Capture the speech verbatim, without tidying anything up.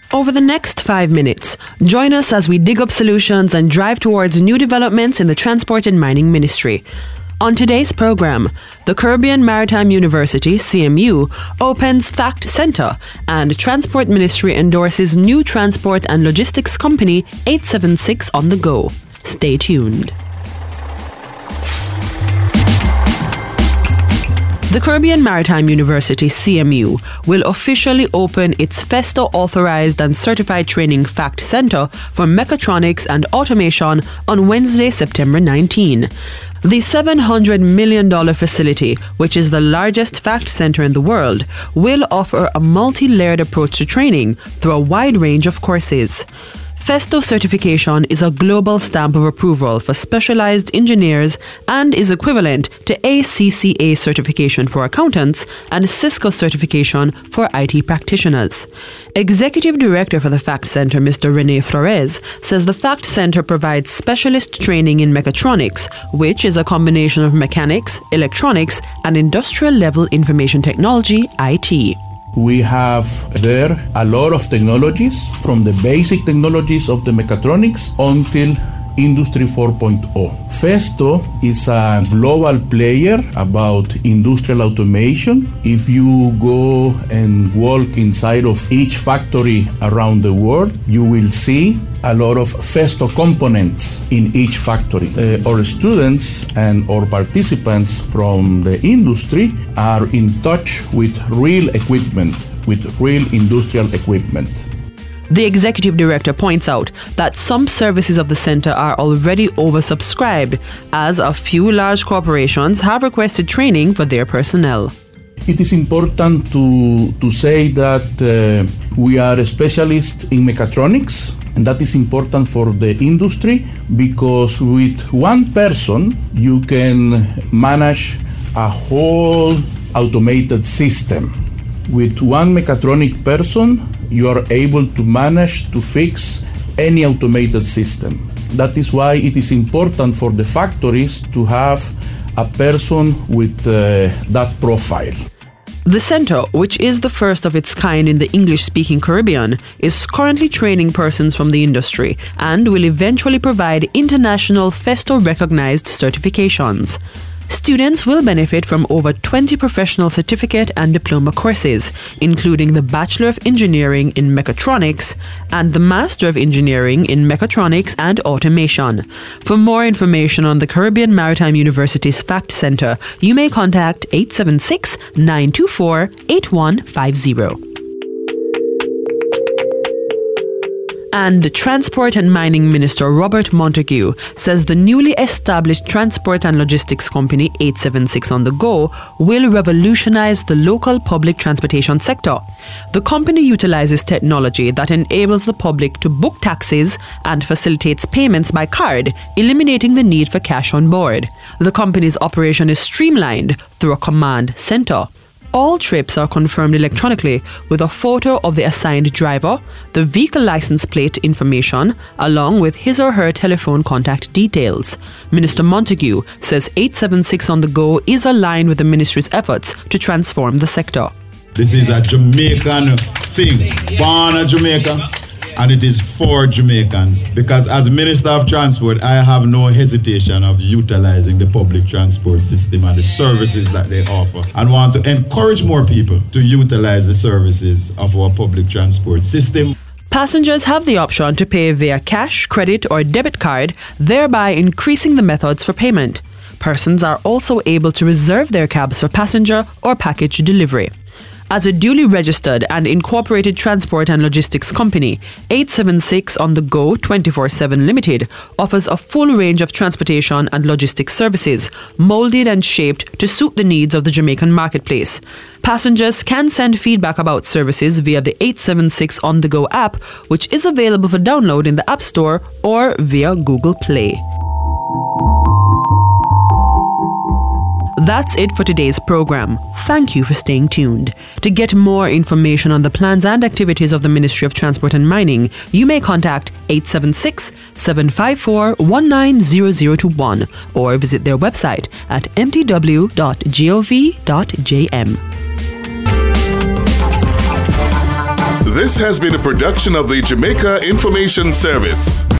Over the next five minutes, join us as we dig up solutions and drive towards new developments in the Transport and Mining Ministry. On today's program, the Caribbean Maritime University, C M U, opens FACT Centre, and Transport Ministry endorses new transport and logistics company eight seven six on the go. Stay tuned. The Caribbean Maritime University, C M U, will officially open its FESTO authorized and certified training FACT Centre for mechatronics and automation on Wednesday, September nineteenth. The seven hundred million dollars facility, which is the largest FACT Centre in the world, will offer a multi-layered approach to training through a wide range of courses. FESTO certification is a global stamp of approval for specialized engineers and is equivalent to A C C A certification for accountants and Cisco certification for I T practitioners. Executive Director for the FACT Centre, Mister Rene Flores, says the FACT Centre provides specialist training in mechatronics, which is a combination of mechanics, electronics, and industrial-level information technology, I T. We have there a lot of technologies, from the basic technologies of the mechatronics until Industry four point oh. FESTO is a global player about industrial automation. If you go and walk inside of each factory around the world, you will see a lot of FESTO components in each factory. Uh, our students and our participants from the industry are in touch with real equipment, with real industrial equipment. The executive director points out that some services of the center are already oversubscribed, as a few large corporations have requested training for their personnel. It is important to, to say that uh, we are specialists in mechatronics, and that is important for the industry because with one person you can manage a whole automated system. With one mechatronic person, you are able to manage to fix any automated system. That is why it is important for the factories to have a person with uh, that profile. The centre, which is the first of its kind in the English-speaking Caribbean, is currently training persons from the industry and will eventually provide international FESTO-recognized certifications. Students will benefit from over twenty professional certificate and diploma courses, including the Bachelor of Engineering in Mechatronics and the Master of Engineering in Mechatronics and Automation. For more information on the Caribbean Maritime University's FACT Centre, you may contact eight seven six, nine two four, eight one five zero. And Transport and Mining Minister Robert Montague says the newly established transport and logistics company eight seven six on the go will revolutionize the local public transportation sector. The company utilizes technology that enables the public to book taxis and facilitates payments by card, eliminating the need for cash on board. The company's operation is streamlined through a command center. All trips are confirmed electronically with a photo of the assigned driver, the vehicle license plate information, along with his or her telephone contact details. Minister Montague says eight seven six on the go is aligned with the ministry's efforts to transform the sector. This is a Jamaican thing, born in Jamaica, and it is for Jamaicans. Because as Minister of Transport, I have no hesitation of utilizing the public transport system and the services that they offer, and want to encourage more people to utilize the services of our public transport system. Passengers have the option to pay via cash, credit, or debit card, thereby increasing the methods for payment. Persons are also able to reserve their cabs for passenger or package delivery. As a duly registered and incorporated transport and logistics company, eight seven six on the go twenty-four seven Limited offers a full range of transportation and logistics services, molded and shaped to suit the needs of the Jamaican marketplace. Passengers can send feedback about services via the eight seven six on the go app, which is available for download in the App Store or via Google Play. That's it for today's program. Thank you for staying tuned. To get more information on the plans and activities of the Ministry of Transport and Mining, you may contact eight seven six, seven five four, one nine zero zero two one or visit their website at m t w dot gov dot j m. This has been a production of the Jamaica Information Service.